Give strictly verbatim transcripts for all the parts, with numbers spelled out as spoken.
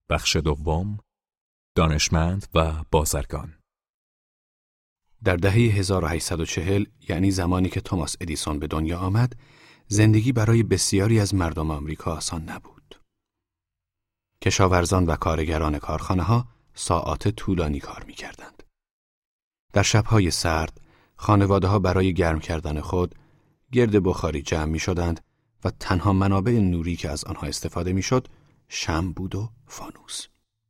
بخش دوم، دانشمند و بازرگان. در دهه هزار و هشتصد و چهل، یعنی زمانی که توماس ادیسون به دنیا آمد، زندگی برای بسیاری از مردم آمریکا آسان نبود. کشاورزان و کارگران کارخانه‌ها ساعات طولانی کار می‌کردند. در شب‌های سرد، خانواده‌ها برای گرم کردن خود گرد بخاری جمع می‌شدند و تنها منابع نوری که از آنها استفاده می‌شد، شمع بود و فانوس.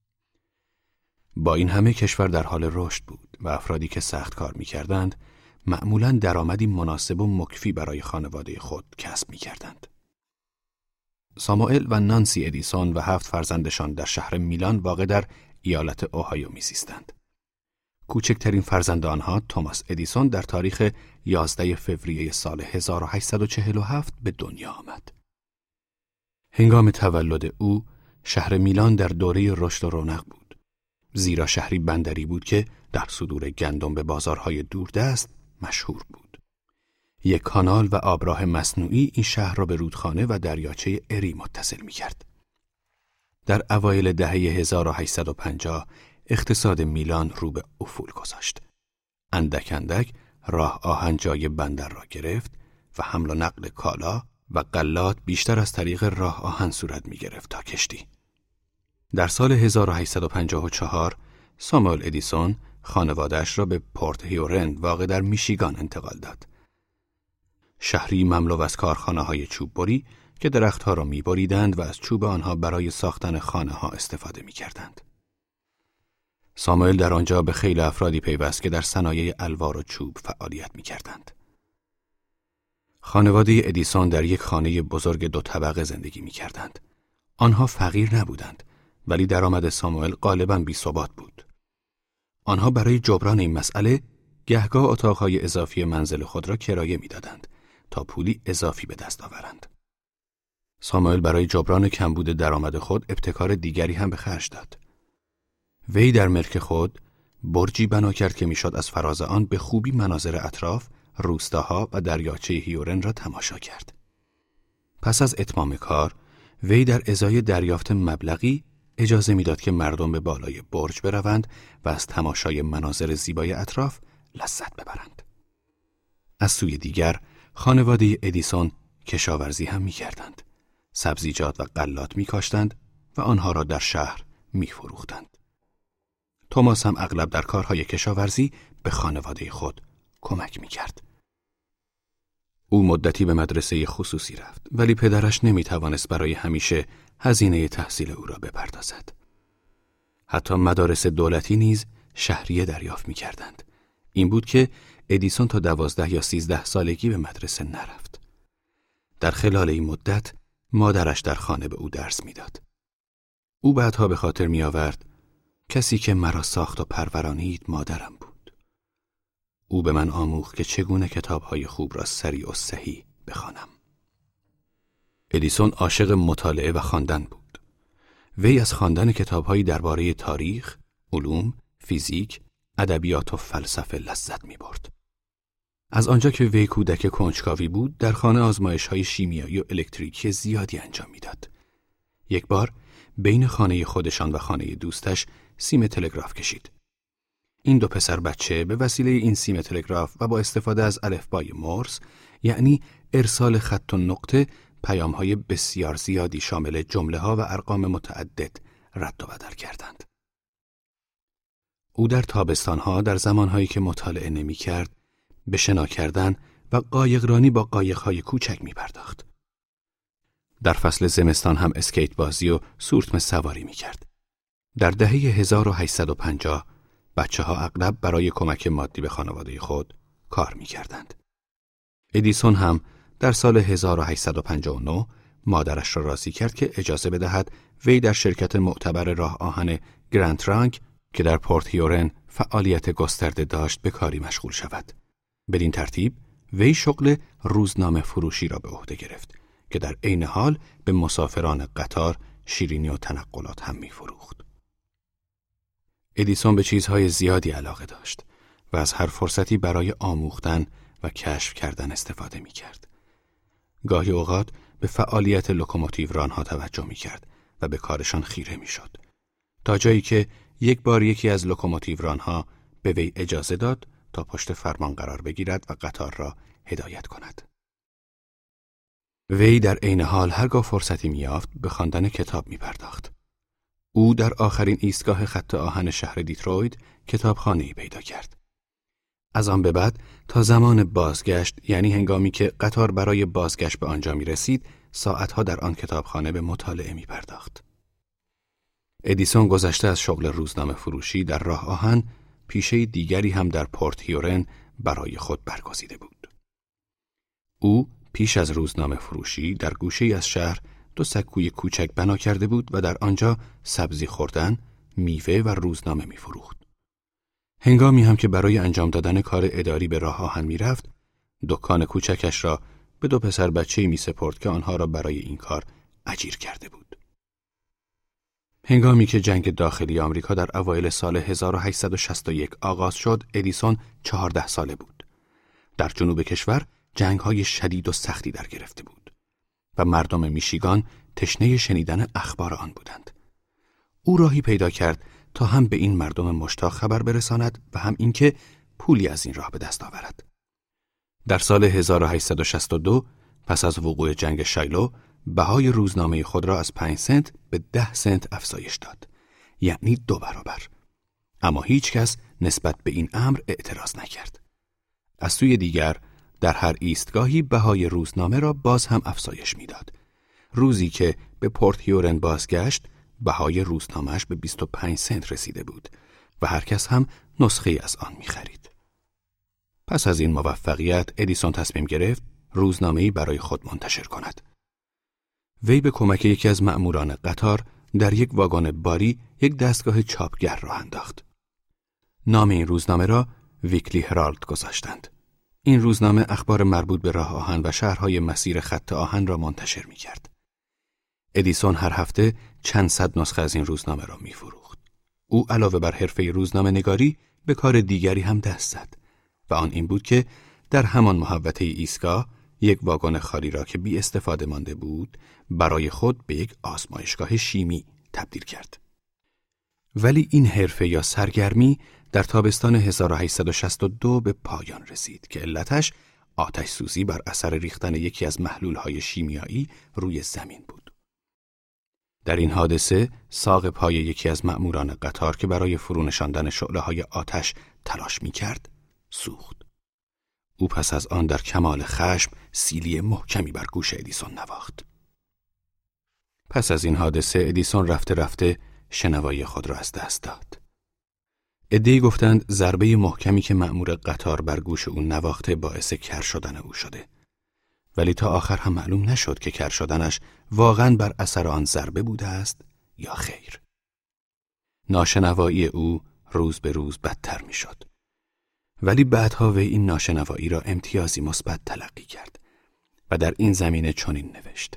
با این همه کشور در حال رشد بود و افرادی که سخت کار می‌کردند، معمولاً درآمدی مناسب و مکفی برای خانواده خود کسب می‌کردند. ساموئل و نانسی ادیسون و هفت فرزندشان در شهر میلان واقع در ایالت اوهایو می‌زیستند. کوچکترین فرزند آنها، توماس ادیسون، در تاریخ یازده فوریه سال هزار و هشتصد و چهل و هفت به دنیا آمد. هنگام تولد او، شهر میلان در دوره رشد و رونق بود، زیرا شهری بندری بود که در صدور گندم به بازارهای دوردست مشهور بود. یک کانال و آبراه مصنوعی این شهر را به رودخانه و دریاچه اری متصل می‌کرد. در اوایل دهه هزار و هشتصد و پنجاه اقتصاد میلان رو به افول گذاشت. اندک اندک راه آهن جای بندر را گرفت و حمل و نقل کالا و غلات بیشتر از طریق راه آهن صورت می گرفت تا کشتی. در سال هزار و هشتصد و پنجاه و چهار ساموئل ادیسون خانواده‌اش را به پورت هیورن واقع در میشیگان انتقال داد. شهری مملو از کارخانه‌های چوببری که درختها را می‌بریدند و از چوب آنها برای ساختن خانه‌ها استفاده می‌کردند. ساموئل در آنجا به خیلی افرادی پیوست که در صنایع الوار و چوب فعالیت می‌کردند. خانواده ادیسون در یک خانه بزرگ دو طبقه زندگی می‌کردند. آنها فقیر نبودند، ولی درآمد ساموئل غالباً بی‌ثبات بود. آنها برای جبران این مسئله گهگاه اتاقهای اضافی منزل خود را کرایه می‌دادند تا پولی اضافی به دست آورند. ساموئل برای جبران کمبود درآمد خود ابتکار دیگری هم به خرج داد. وی در ملک خود برجی بنا کرد که میشد از فراز آن به خوبی مناظر اطراف، روستاها و دریاچه هیورن را تماشا کرد. پس از اتمام کار، وی در ازای دریافت مبلغی اجازه میداد که مردم به بالای برج بروند و از تماشای مناظر زیبای اطراف لذت ببرند. از سوی دیگر، خانواده ادیسون کشاورزی هم می‌کردند. سبزیجات و غلات می‌کاشتند و آنها را در شهر می‌فروختند. توماس هم اغلب در کارهای کشاورزی به خانواده خود کمک می‌کرد. او مدتی به مدرسه خصوصی رفت، ولی پدرش نمی‌توانست برای همیشه هزینه تحصیل او را بپردازد. حتی مدارس دولتی نیز شهریه دریافت می‌کردند. این بود که ادیسون تا دوازده یا سیزده سالگی به مدرسه نرفت. در خلال این مدت مادرش در خانه به او درس میداد. او بعدها به خاطر می آورد کسی که مرا ساخت و پرورانید مادرم بود. او به من آموخت که چگونه کتاب‌های خوب را سریع و صحیح بخوانم. ادیسون عاشق مطالعه و خواندن بود. وی از خواندن کتاب‌هایی درباره تاریخ، علوم، فیزیک، ادبیات و فلسفه لذت می‌برد. از آنجا که وی کودک کنجکاوی بود، در خانه آزمایش‌های شیمیایی و الکتریکی زیادی انجام می‌داد. یک بار بین خانه خودشان و خانه دوستش سیم تلگراف کشید. این دو پسر بچه به وسیله این سیم تلگراف و با استفاده از الفبای مورس، یعنی ارسال خط و نقطه، پیام‌های بسیار زیادی شامل جمله‌ها و ارقام متعدد رد و بدل کردند. او در تابستان‌ها در زمان‌هایی که مطالعه نمی‌کرد، به شنا کردن و قایقرانی با قایق‌های کوچک می‌پرداخت. در فصل زمستان هم اسکیت بازی و سورتمه سواری می‌کرد. در دهه هزار و هشتصد و پنجاه بچه‌ها اغلب برای کمک مادی به خانواده خود کار می‌کردند. ادیسون هم در سال هزار و هشتصد و پنجاه و نه مادرش را راضی کرد که اجازه بدهد وی در شرکت معتبر راه آهن گرند ترانک که در پورت هیورن فعالیت گسترده داشت به کاری مشغول شود. بدین ترتیب وی شغل روزنامه فروشی را به عهده گرفت که در عین حال به مسافران قطار شیرینی و تنقلات هم می‌فروخت. ادیسون به چیزهای زیادی علاقه داشت و از هر فرصتی برای آموختن و کشف کردن استفاده می‌کرد. گاهی اوقات به فعالیت لوکوموتیو رانها توجه می‌کرد و به کارشان خیره می‌شد. تا جایی که یک بار یکی از لوکوموتیو رانها به وی اجازه داد تا پشت فرمان قرار بگیرد و قطار را هدایت کند. وی در عین حال هرگاه فرصتی می‌یافت به خواندن کتاب می‌پرداخت. او در آخرین ایستگاه خط آهن شهر دیترویت کتابخانه‌ای پیدا کرد. از آن به بعد تا زمان بازگشت، یعنی هنگامی که قطار برای بازگشت به آنجا می رسید، ساعتها در آن کتابخانه به مطالعه می پرداخت. ادیسون گذشته از شغل روزنامه فروشی در راه آهن، پیشه دیگری هم در پورت هیورن برای خود برگزیده بود. او پیش از روزنامه فروشی در گوشه‌ای از شهر دو سکوی کوچک بنا کرده بود و در آنجا سبزی خوردن، میوه و روزنامه می فروخت. هنگامی هم که برای انجام دادن کار اداری به راه آهن می رفت، دکان کوچکش را به دو پسر بچه‌ای می سپرد که آنها را برای این کار اجیر کرده بود. هنگامی که جنگ داخلی آمریکا در اوایل سال هزار و هشتصد و شصت و یک آغاز شد، ادیسون چهارده ساله بود. در جنوب کشور جنگ‌های شدید و سختی در گرفته بود و مردم میشیگان تشنه شنیدن اخبار آن بودند. او راهی پیدا کرد تا هم به این مردم مشتاق خبر برساند و هم اینکه پولی از این راه به دست آورد. در سال هزار و هشتصد و شصت و دو پس از وقوع جنگ شایلو، بهای روزنامه خود را از پنج سنت به ده سنت افزایش داد، یعنی دو برابر. اما هیچ کس نسبت به این امر اعتراض نکرد. از سوی دیگر در هر ایستگاهی بهای روزنامه را باز هم افزایش میداد. روزی که به پورت هیورن بازگشت، بهای روزنامه‌اش به بیست و پنج سنت رسیده بود و هر کس هم نسخه‌ای از آن می‌خرید. پس از این موفقیت، ادیسون تصمیم گرفت روزنامه‌ای برای خود منتشر کند. وی به کمک یکی از مأموران قطار در یک واگن باری یک دستگاه چاپگر راه انداخت. نام این روزنامه را ویکلی هرالد گذاشتند. این روزنامه اخبار مربوط به راه آهن و شهرهای مسیر خط آهن را منتشر می‌کرد. ادیسون هر هفته چند صد نسخه از این روزنامه را می‌فروخت. او علاوه بر حرفه روزنامه نگاری به کار دیگری هم دست زد و آن این بود که در همان محوطه ایستگاه یک واگن خالی را که بی استفاده مانده بود برای خود به یک آزمایشگاه شیمی تبدیل کرد. ولی این حرفه یا سرگرمی در تابستان هزار و هشتصد و شصت و دو به پایان رسید که علتش آتش سوزی بر اثر ریختن یکی از محلول‌های شیمیایی روی زمین بود. در این حادثه ساق پای یکی از مأموران قطار که برای فرونشاندن شعله‌های آتش تلاش می‌کرد سوخت. او پس از آن در کمال خشم سیلی محکمی بر گوش ادیسون نواخت. پس از این حادثه ادیسون رفته رفته شنوایی خود را از دست داد. عده‌ای گفتند ضربه محکمی که مأمور قطار بر گوش او نواخته باعث کر شدن او شده. ولی تا آخر هم معلوم نشد که کر شدنش واقعاً بر اثر آن ضربه بوده است یا خیر. ناشنوایی او روز به روز بدتر می شد. ولی بعدها وی این ناشنوایی را امتیازی مثبت تلقی کرد و در این زمینه چنین نوشت: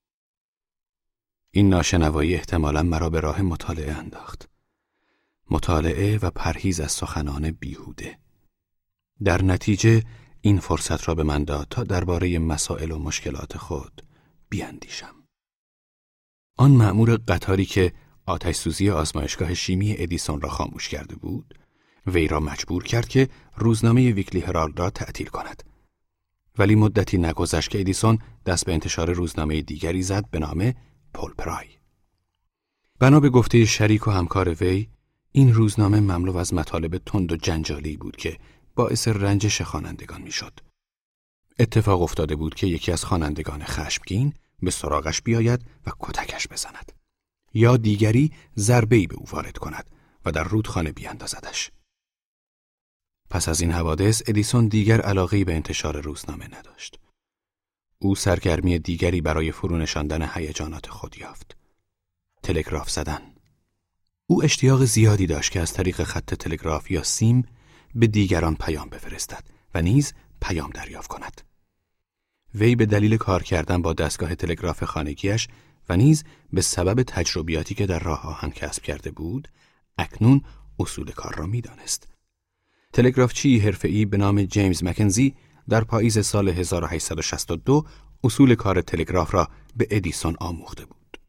این ناشنوایی احتمالاً مرا به راه مطالعه انداخت. مطالعه و پرهیز از سخنان بیهوده. در نتیجه این فرصت را به من داد تا درباره مسائل و مشکلات خود بیاندیشم. آن مأمور قطاری که آتش سوزی آزمایشگاه شیمی ادیسون را خاموش کرده بود، وی را مجبور کرد که روزنامه ویکلی هرالد را تعطیل کند. ولی مدتی نگذشت که ادیسون دست به انتشار روزنامه دیگری زد به نام پول پرای. بنا به گفته شریک و همکار وی، این روزنامه مملو از مطالب تند و جنجالی بود که باعث رنجش خوانندگان میشد. اتفاق افتاده بود که یکی از خوانندگان خشمگین به سراغش بیاید و کتکش بزند، یا دیگری ضربه‌ای به او وارد کند و در رودخانه بیاندازدش. پس از این حوادث ادیسون دیگر علاقه‌ای به انتشار روزنامه نداشت. او سرگرمی دیگری برای فرونشاندن هیجانات خود یافت: تلگراف زدن. او اشتیاق زیادی داشت که از طریق خط تلگراف یا سیم به دیگران پیام بفرستد و نیز پیام دریافت کند. وی به دلیل کار کردن با دستگاه تلگراف خانگیش و نیز به سبب تجربیاتی که در راه آهن کسب کرده بود، اکنون اصول کار را می‌دانست. تلگرافچی حرفه‌ای به نام جیمز مکنزی در پاییز سال هزار و هشتصد و شصت و دو اصول کار تلگراف را به ادیسون آموخته بود.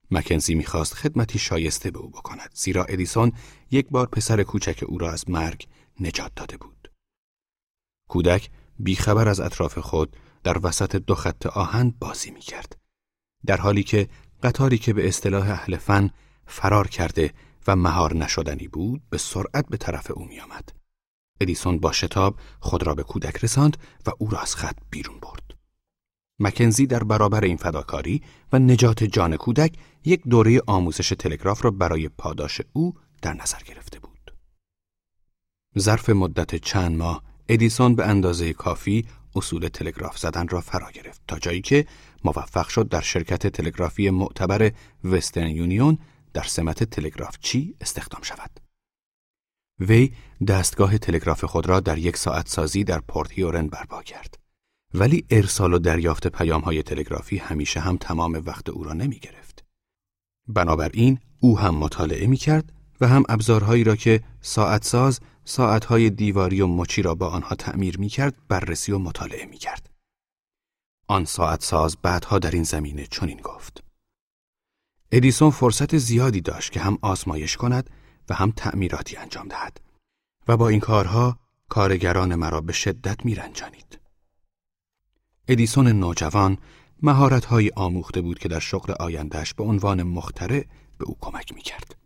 مکنزی می‌خواست خدمتی شایسته به او بکند، زیرا ادیسون یک بار پسر کوچک او را از مرگ نجات داده بود. کودک بیخبر از اطراف خود در وسط دو خط آهن بازی می‌کرد، در حالی که قطاری که به اصطلاح اهل فن فرار کرده و مهار نشدنی بود به سرعت به طرف او می‌آمد. ادیسون با شتاب خود را به کودک رساند و او را از خط بیرون برد. مکنزی در برابر این فداکاری و نجات جان کودک یک دوره آموزش تلگراف را برای پاداش او در نظر گرفته بود. ظرف مدت چند ماه ادیسون به اندازه کافی اصول تلگراف زدن را فرا گرفت تا جایی که موفق شد در شرکت تلگرافی معتبر وسترن یونیون در سمت تلگرافچی استخدام شود. وی دستگاه تلگراف خود را در یک ساعت سازی در پورت هیورن برپا کرد. ولی ارسال و دریافت پیام‌های تلگرافی همیشه هم تمام وقت او را نمی گرفت. بنابراین او هم مطالعه می کرد و هم ابزارهایی را که ساعت ساز ساعتهای دیواری و مچی را با آنها تعمیر می کرد بررسی و مطالعه می کرد. آن ساعت ساز بعدها در این زمینه چنین گفت: ادیسون فرصت زیادی داشت که هم آزمایش کند و هم تعمیراتی انجام دهد و با این کارها کارگران مرا به شدت می رنجانید. ادیسون نوجوان مهارت‌هایی آموخته بود که در شغل آینده‌اش به عنوان مخترع به او کمک می‌کرد.